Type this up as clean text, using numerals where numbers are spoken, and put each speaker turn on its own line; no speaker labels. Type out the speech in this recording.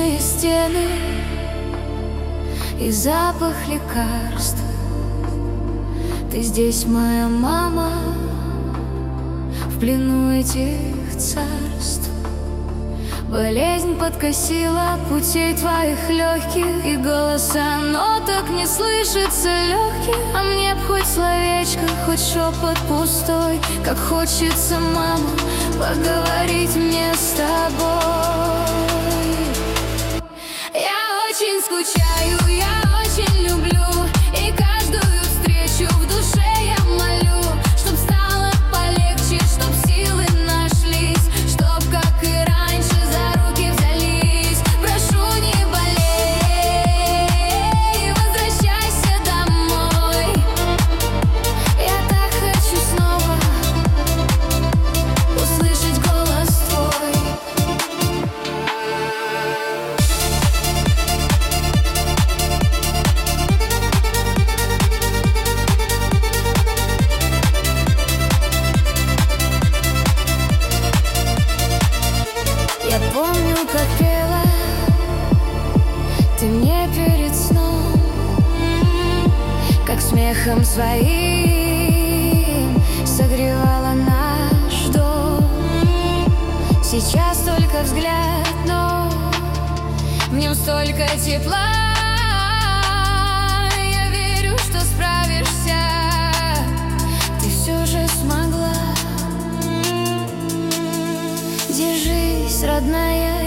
черные стены и запах лекарств. Ты здесь, моя мама, в плену этих царств. Болезнь подкосила путей твоих легких, и голоса ноток не слышится легких. А мне б хоть словечко, хоть шепот пустой, как хочется, мама, поговорить мне с тобой. Я очень скучаю, я очень люблю, и каждую встречу в душе я молю, чтоб стало полегче, чтоб силы нашлись, чтоб, как и раньше, за руки взялись. Прошу, не болей, возвращайся домой. Я так хочу снова услышать голос твой. Я помню, как пела ты мне перед сном, как смехом своим согревала наш дом. Сейчас только взгляд, но в нем столько тепла. Я верю, что справишься, ты все же смогла. Держись, родная,